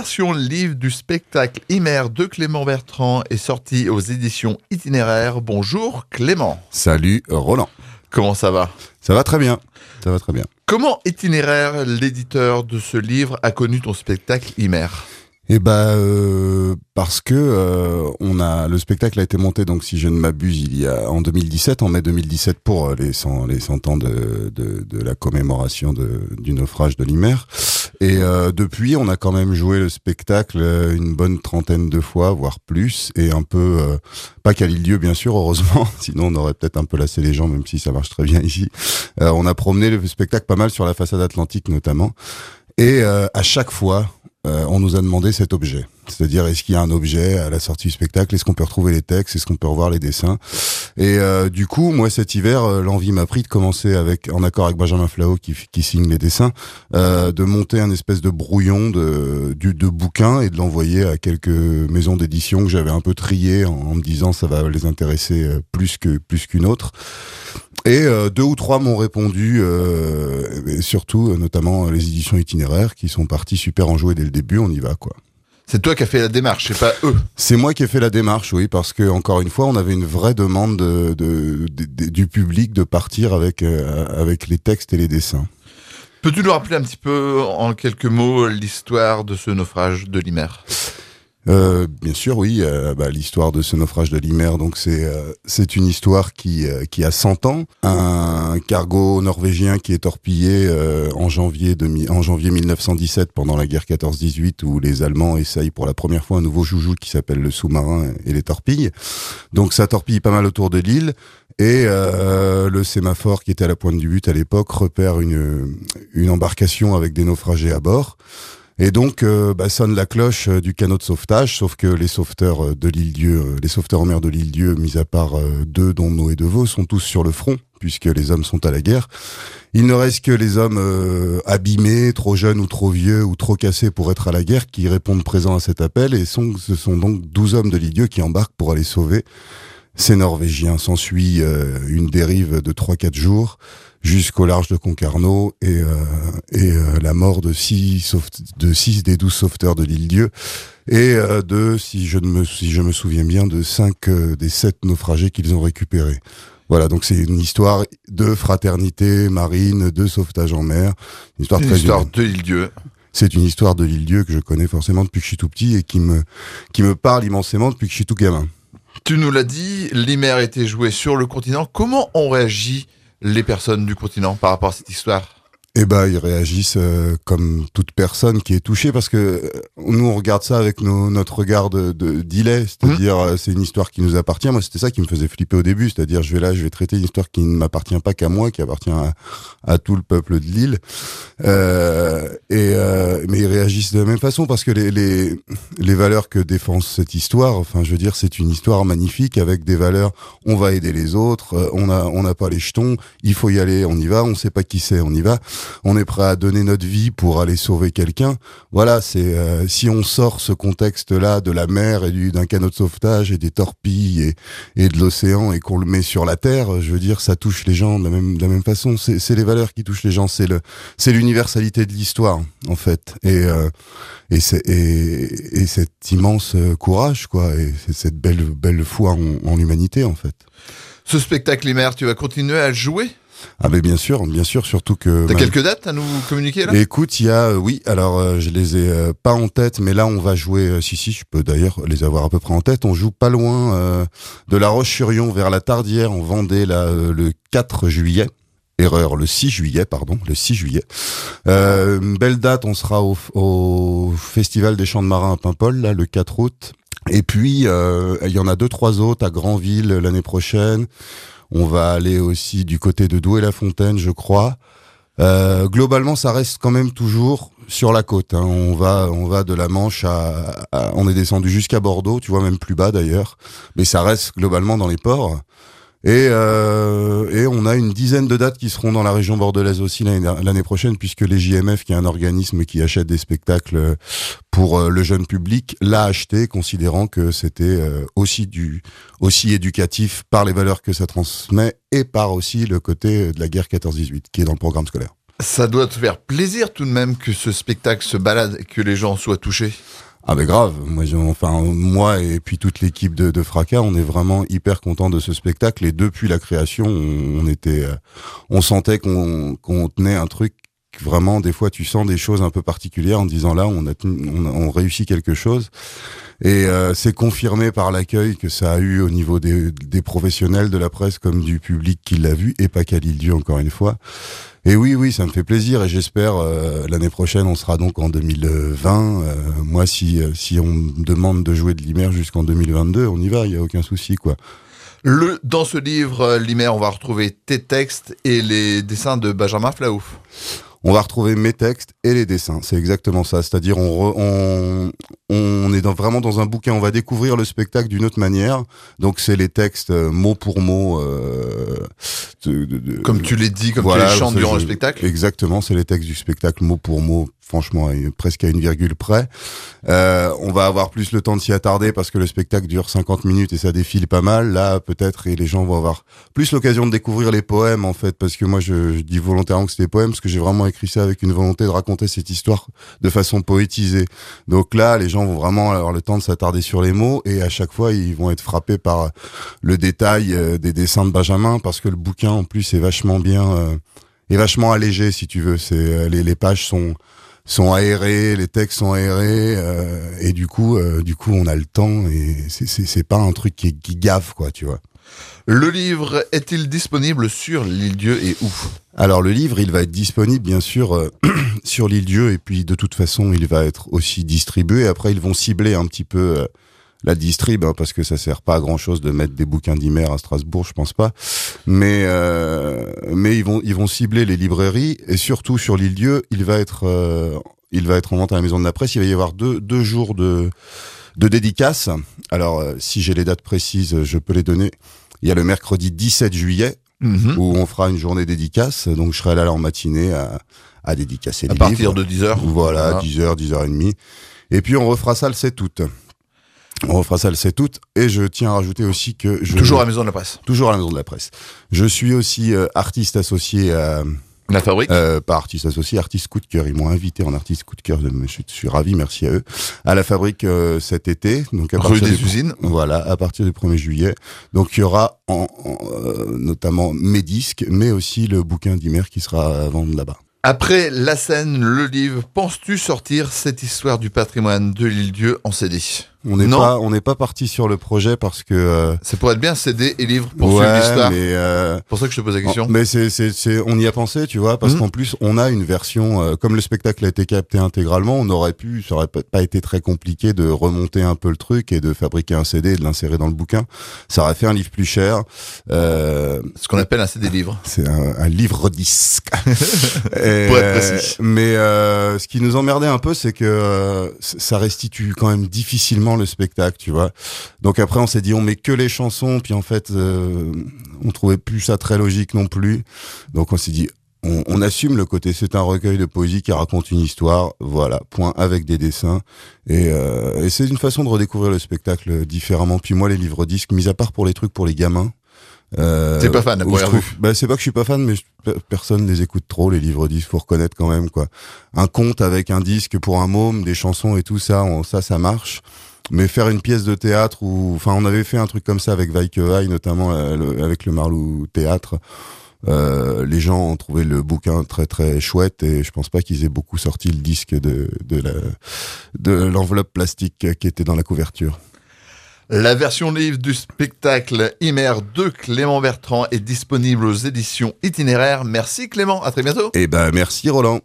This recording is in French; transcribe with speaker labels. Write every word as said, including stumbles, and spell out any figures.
Speaker 1: version livre du spectacle Hymère de Clément Bertrand est sortie aux éditions Itinéraire. Bonjour Clément.
Speaker 2: Salut Roland.
Speaker 1: Comment ça va ?
Speaker 2: Ça va très bien, ça va très bien.
Speaker 1: Comment Itinéraire, l'éditeur de ce livre, a connu ton spectacle Hymère ?
Speaker 2: Eh ben euh, parce que euh, on a le spectacle a été monté, donc si je ne m'abuse, il y a en deux mille dix-sept, en mai deux mille dix-sept, pour euh, les cent les cent ans de de, de la commémoration de, du naufrage de l'Hymère. Et euh, depuis, on a quand même joué le spectacle une bonne trentaine de fois, voire plus, et un peu euh, pas qu'à l'île-dieu bien sûr, heureusement, sinon on aurait peut-être un peu lassé les gens, même si ça marche très bien ici. Euh, on a promené le spectacle pas mal sur la façade atlantique notamment, et euh, à chaque fois. Euh, on nous a demandé cet objet, c'est-à-dire est-ce qu'il y a un objet à la sortie du spectacle, est-ce qu'on peut retrouver les textes, est-ce qu'on peut revoir les dessins. Et euh, du coup, moi cet hiver, euh, l'envie m'a pris de commencer avec, en accord avec Benjamin Flao qui, qui signe les dessins, euh, de monter un espèce de brouillon de, de, de bouquin et de l'envoyer à quelques maisons d'édition que j'avais un peu triées en, en me disant ça va les intéresser plus que plus qu'une autre. Et euh, deux ou trois m'ont répondu, euh, et surtout, euh, notamment les éditions Itinéraires, qui sont partis super enjoués dès le début, on y va, quoi.
Speaker 1: C'est toi qui as fait la démarche, c'est pas eux.
Speaker 2: C'est moi qui ai fait la démarche, oui, parce que encore une fois, on avait une vraie demande de, de, de, de, du public de partir avec, euh, avec les textes et les dessins.
Speaker 1: Peux-tu nous rappeler un petit peu, en quelques mots, l'histoire de ce naufrage de l'Hymère ?
Speaker 2: Euh, bien sûr, oui. Euh, bah, l'histoire de ce naufrage de l'Hymère, donc c'est euh, c'est une histoire qui euh, qui a cent ans. Un cargo norvégien qui est torpillé euh, en janvier de, en janvier mille neuf cent dix-sept pendant la guerre quatorze dix-huit, où les Allemands essayent pour la première fois un nouveau joujou qui s'appelle le sous-marin et les torpilles. Donc ça torpille pas mal autour de l'île. Et euh, le sémaphore qui était à la pointe du but à l'époque repère une une embarcation avec des naufragés à bord. Et donc euh, bah, sonne la cloche euh, du canot de sauvetage, sauf que les sauveteurs euh, de l'île-dieu, euh, les sauveteurs en mer de l'île-dieu, mis à part euh, deux dont Noé de Vaux, sont tous sur le front, puisque les hommes sont à la guerre. Il ne reste que les hommes euh, abîmés, trop jeunes ou trop vieux ou trop cassés pour être à la guerre, qui répondent présents à cet appel, et sont, ce sont donc douze hommes de l'île-dieu qui embarquent pour aller sauver ces Norvégiens. S'ensuit euh, une dérive de trois quatre jours, jusqu'au large de Concarneau, et, euh, et euh, la mort de six, sauve, de six des douze sauveteurs de l'île-dieu, et euh, de, si je, ne me, si je me souviens bien, de cinq euh, des sept naufragés qu'ils ont récupérés. Voilà, donc c'est une histoire de fraternité marine, de sauvetage en mer. Une histoire,
Speaker 1: une
Speaker 2: très
Speaker 1: histoire
Speaker 2: humaine.
Speaker 1: de l'île-dieu.
Speaker 2: C'est une histoire de l'île-dieu que je connais forcément depuis que je suis tout petit et qui me, qui me parle immensément depuis que je suis tout gamin.
Speaker 1: Tu nous l'as dit, l'Hymère était jouée sur le continent. Comment ont réagi les personnes du continent par rapport à cette histoire ?
Speaker 2: Eh ben, ils réagissent euh, comme toute personne qui est touchée, parce que euh, nous on regarde ça avec nos, notre regard de, de d'îlet, c'est-à-dire mmh. euh, c'est une histoire qui nous appartient. Moi, c'était ça qui me faisait flipper au début, c'est-à-dire je vais là, je vais traiter une histoire qui ne m'appartient pas qu'à moi, qui appartient à, à tout le peuple de l'île. Euh, et euh, mais ils réagissent de la même façon, parce que les les les valeurs que défend cette histoire, enfin, je veux dire, c'est une histoire magnifique avec des valeurs. On va aider les autres, euh, on a on n'a pas les jetons, il faut y aller, on y va. On sait pas qui c'est, on y va. On est prêt à donner notre vie pour aller sauver quelqu'un. Voilà, c'est euh, si on sort ce contexte-là de la mer et du, d'un canot de sauvetage et des torpilles et, et de l'océan, et qu'on le met sur la terre, je veux dire, ça touche les gens de la même de la même façon. C'est, c'est les valeurs qui touchent les gens, c'est le c'est l'universalité de l'histoire en fait, et euh, et c'est et, et cet immense courage, quoi, et c'est cette belle belle foi en, en l'humanité en fait.
Speaker 1: Ce spectacle Hymère, tu vas continuer à le jouer ?
Speaker 2: Ah mais bien sûr, bien sûr, surtout que...
Speaker 1: T'as quelques dates à nous communiquer là ?
Speaker 2: Écoute, il y a, euh, oui, alors euh, je les ai euh, pas en tête, mais là on va jouer, euh, si si, je peux d'ailleurs les avoir à peu près en tête, on joue pas loin euh, de La Roche-sur-Yon vers la Tardière en Vendée, là, euh, le quatre juillet. Erreur, le six juillet, pardon, le six juillet. Euh, une belle date, on sera au, au Festival des Champs de Marins à Paimpol, là, le quatre août. Et puis, euh, il y en a deux, trois autres à Granville l'année prochaine. On va aller aussi du côté de Douai-la-Fontaine, je crois. Euh, globalement, ça reste quand même toujours sur la côte. Hein. On va, on va de la Manche à, à, on est descendu jusqu'à Bordeaux, tu vois, même plus bas d'ailleurs. Mais ça reste globalement dans les ports. Et, euh, et on a une dizaine de dates qui seront dans la région bordelaise aussi l'année, l'année prochaine, puisque les J M F, qui est un organisme qui achète des spectacles pour le jeune public, l'a acheté, considérant que c'était aussi du aussi éducatif par les valeurs que ça transmet et par aussi le côté de la guerre quatorze dix-huit qui est dans le programme scolaire.
Speaker 1: Ça doit te faire plaisir tout de même que ce spectacle se balade et que les gens soient touchés.
Speaker 2: Ah ben grave, moi, j'ai- enfin moi et puis toute l'équipe de, de Fracas, on est vraiment hyper content de ce spectacle et depuis la création, on, on était, euh, on sentait qu'on qu'on tenait un truc. Vraiment, des fois, tu sens des choses un peu particulières en disant là, on a, tenu- on, a- on réussit quelque chose. Et euh, c'est confirmé par l'accueil que ça a eu au niveau des, des professionnels de la presse comme du public qui l'a vu, et pas qu'à l'Île-Dieu encore une fois. Et oui, oui, ça me fait plaisir et j'espère euh, l'année prochaine, on sera donc en deux mille vingt. Euh, moi, si euh, si on me demande de jouer de Limer jusqu'en deux mille vingt-deux, on y va, il y a aucun souci, quoi.
Speaker 1: Le, dans ce livre, euh, Limer, on va retrouver tes textes et les dessins de Benjamin Flaouf.
Speaker 2: On va retrouver mes textes et les dessins. C'est exactement ça. C'est-à-dire, on, re- on, on est dans, vraiment dans un bouquin. On va découvrir le spectacle d'une autre manière. Donc, c'est les textes euh, mot pour mot. Euh, de, de, de,
Speaker 1: Comme tu les dis, comme
Speaker 2: voilà,
Speaker 1: tu les chantes
Speaker 2: ça,
Speaker 1: durant
Speaker 2: je-
Speaker 1: le spectacle.
Speaker 2: Exactement, c'est les textes du spectacle mot pour mot. Franchement, à une- presque à une virgule près. Euh, on va avoir plus le temps de s'y attarder parce que le spectacle dure cinquante minutes et ça défile pas mal. Là, peut-être, et les gens vont avoir plus l'occasion de découvrir les poèmes, en fait, parce que moi, je, je dis volontairement que c'est des poèmes, parce que j'ai vraiment écrit ça avec une volonté de raconter cette histoire de façon poétisée. Donc là, les gens vont vraiment avoir le temps de s'attarder sur les mots et à chaque fois, ils vont être frappés par le détail euh, des dessins de Benjamin, parce que le bouquin, en plus, est vachement bien, euh, est vachement allégé, si tu veux. C'est euh, les, les pages sont sont aérés, les textes sont aérés, euh, et du coup, euh, du coup, on a le temps et c'est c'est c'est pas un truc qui, qui gave, quoi, tu vois.
Speaker 1: Le livre est-il disponible sur l'Île-Dieu et où?
Speaker 2: Alors le livre, il va être disponible bien sûr euh, sur l'Île-Dieu et puis de toute façon, il va être aussi distribué. Après, ils vont cibler un petit peu euh, la distrib, hein, parce que ça sert pas à grand chose de mettre des bouquins d'Imer à Strasbourg, je pense pas. Mais euh, mais ils vont ils vont cibler les librairies et surtout sur l'Île-Dieu, il va être euh, il va être en vente à la Maison de la Presse. Il va y avoir deux deux jours de de dédicaces. Alors euh, si j'ai les dates précises, je peux les donner. Il y a le mercredi dix-sept juillet
Speaker 1: Mhm.
Speaker 2: où on fera une journée dédicace. Donc je serai là en matinée à à dédicacer
Speaker 1: À
Speaker 2: les
Speaker 1: partir
Speaker 2: livres.
Speaker 1: de dix heures.
Speaker 2: Voilà, dix heures, dix heures trente. Et puis on refera ça le sept août. On refera ça le sept août. Et je tiens à rajouter aussi que je...
Speaker 1: Toujours à la Maison de la Presse.
Speaker 2: Toujours à la Maison de la Presse. Je suis aussi euh, artiste associé à...
Speaker 1: La Fabrique.
Speaker 2: Euh, pas artiste associé, artiste coup de cœur. Ils m'ont invité en artiste coup de cœur. Je suis, je suis ravi, merci à eux. À la Fabrique euh, cet été. Donc à
Speaker 1: Rue
Speaker 2: partir
Speaker 1: des
Speaker 2: du,
Speaker 1: Usines.
Speaker 2: Voilà, à partir du premier juillet. Donc il y aura en, en, euh, notamment mes disques, mais aussi le bouquin d'Imer qui sera à vendre là-bas.
Speaker 1: Après la scène, le livre, penses-tu sortir cette histoire du patrimoine de l'Île-Dieu en C D?
Speaker 2: On n'est
Speaker 1: Non.
Speaker 2: pas, on n'est pas parti sur le projet parce que. Euh,
Speaker 1: Ça pourrait être bien C D et livre pour
Speaker 2: ouais,
Speaker 1: suivre l'histoire.
Speaker 2: mais. Euh,
Speaker 1: C'est pour ça que je te pose la question.
Speaker 2: Mais c'est, c'est, c'est, on y a pensé, tu vois, parce
Speaker 1: Mhm.
Speaker 2: qu'en plus, on a une version, euh, comme le spectacle a été capté intégralement, on aurait pu, ça aurait pas pas été très compliqué de remonter un peu le truc et de fabriquer un C D et de l'insérer dans le bouquin. Ça aurait fait un livre plus cher. Euh,
Speaker 1: Ce qu'on appelle un C D livre.
Speaker 2: c'est un, un livre disque. Et,
Speaker 1: Pour être précis.
Speaker 2: Mais euh, ce qui nous emmerdait un peu, c'est que euh, c- ça restitue quand même difficilement le spectacle, tu vois. Donc après, on s'est dit, on met que les chansons, puis en fait, euh, on trouvait plus ça très logique non plus. Donc on s'est dit, on, on assume le côté, c'est un recueil de poésie qui raconte une histoire, voilà, point, avec des dessins. Et, euh, et c'est une façon de redécouvrir le spectacle différemment. Puis moi, les livres disques, mis à part pour les trucs pour les gamins. Euh,
Speaker 1: T'es pas fan, à
Speaker 2: où je
Speaker 1: première
Speaker 2: trouve-
Speaker 1: vue.
Speaker 2: bah, c'est pas que je suis pas fan, mais je- pe- personne les écoute trop, les livres disques, faut reconnaître quand même, quoi. Un conte avec un disque pour un môme, des chansons et tout ça, on- ça, ça marche. Mais faire une pièce de théâtre ou, enfin, on avait fait un truc comme ça avec Vaille que Vaille, notamment euh, le- avec le Marlou Théâtre. Euh, les gens ont trouvé le bouquin très très chouette et je pense pas qu'ils aient beaucoup sorti le disque de de la de l'enveloppe plastique qui était dans la couverture.
Speaker 1: La version livre du spectacle Imer de Clément Bertrand est disponible aux éditions Itinéraires. Merci Clément, à très bientôt.
Speaker 2: Eh ben merci Roland.